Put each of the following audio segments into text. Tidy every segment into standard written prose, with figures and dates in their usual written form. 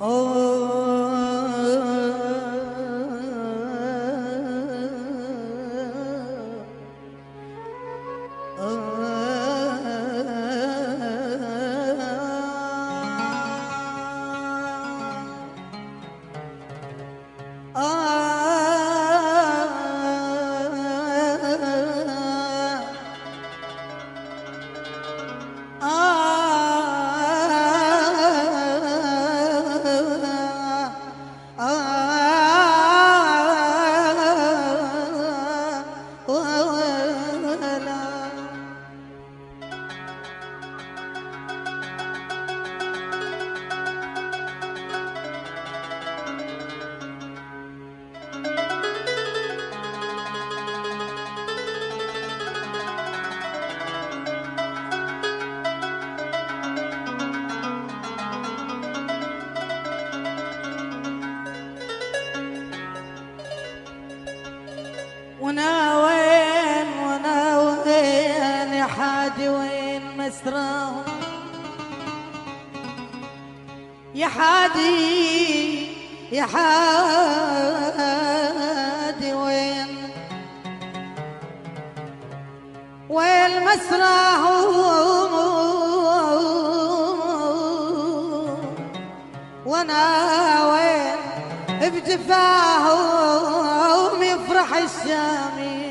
وانا وين يا حادي وين مسراه يا حادي يا حادي وين مسراه وانا وين بجفاهم يفرح الشامي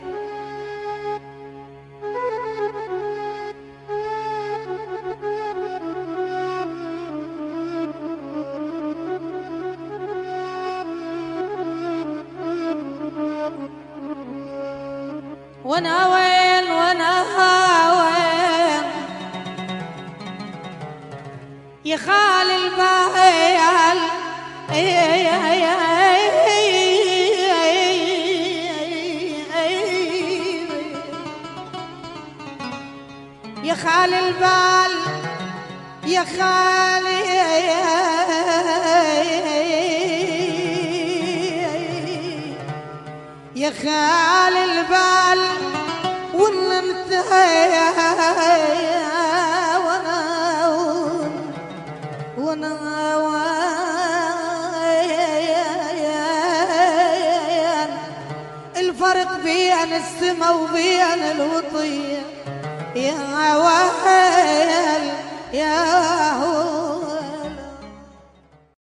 وانا وين يا خال البايل يا خال البال يا خالي يا خال البال وانا انت وانا وين الفرق بين السما وبين الوطية يا ويل يا هو